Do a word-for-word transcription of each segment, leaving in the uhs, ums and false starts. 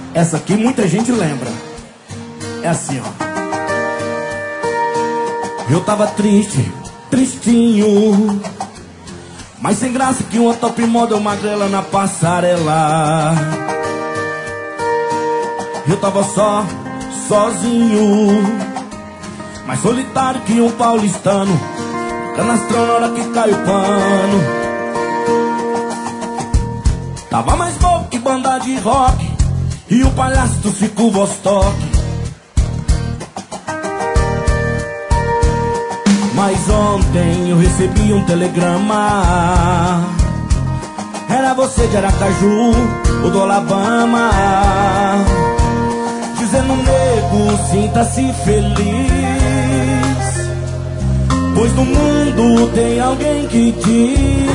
Essa aqui muita gente lembra. É assim, ó. Eu tava triste, tristinho, mas sem graça que uma top model magrela na passarela. Eu tava só, sozinho, mais solitário que um paulistano, canastrão na hora que cai o pano. Tava mais bobo que banda de rock e o palhaço do Circo Vostok. Mas ontem eu recebi um telegrama. Era você de Aracaju ou do Alabama, dizendo: nego, sinta-se feliz, pois no mundo tem alguém que diz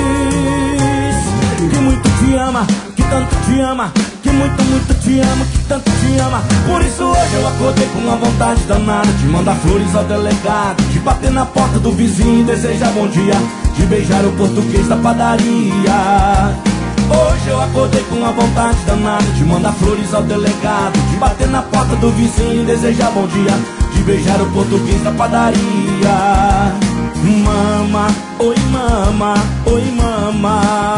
que muito te ama, que tanto te ama, que muito, muito te ama, que tanto te ama. Por isso hoje eu acordei com uma vontade danada de mandar flores ao delegado, de bater na porta do vizinho e desejar bom dia, de beijar o português da padaria. Hoje eu acordei com uma vontade danada de mandar flores ao delegado, de bater na porta do vizinho e desejar bom dia, de beijar o português da padaria. Mama, oi mama, oi mama,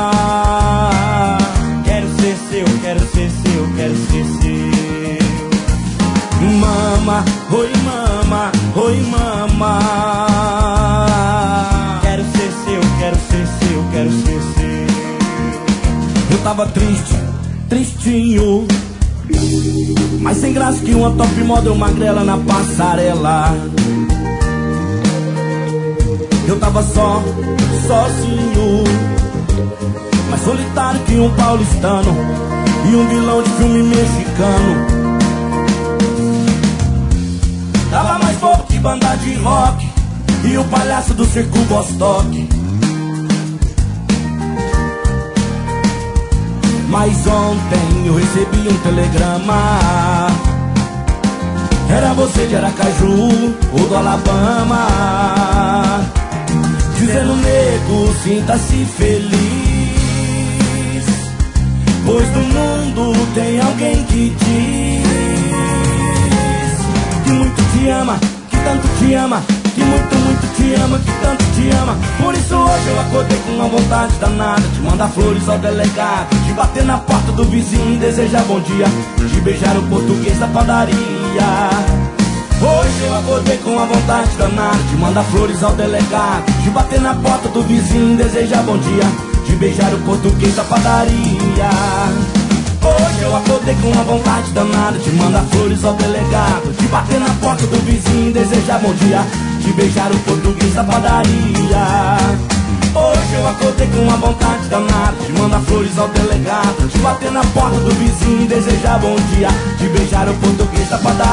quero ser seu, quero ser seu, quero ser seu. Mama, oi mama, oi mama, quero ser seu, quero ser seu, quero ser seu. Eu tava triste, tristinho, mas sem graça que uma top model magrela na passarela. Eu tava só, sozinho, mais solitário que um paulistano e um vilão de filme mexicano. Tava mais bobo que banda de rock e o palhaço do Circo Vostok. Mas ontem eu recebi um telegrama. Era você de Aracaju ou do Alabama, dizendo: nego, sinta-se feliz, pois no mundo tem alguém que diz que muito te ama, que tanto te ama, que muito, muito te ama, que tanto te ama. Por isso hoje eu acordei com uma vontade danada de mandar flores ao delegado, de bater na porta do vizinho e desejar bom dia, de beijar o português da padaria. Hoje eu acordei com uma vontade danada de mandar flores ao delegado, de bater na porta do vizinho e desejar bom dia, de beijar o português da padaria. Hoje eu acordei com uma vontade danada de mandar flores ao delegado, de bater na porta do vizinho e desejar bom dia, de beijar o português da padaria. Hoje eu acordei com uma vontade danada de mandar flores ao delegado, de bater na porta do vizinho e desejar bom dia, de beijar o português da padaria.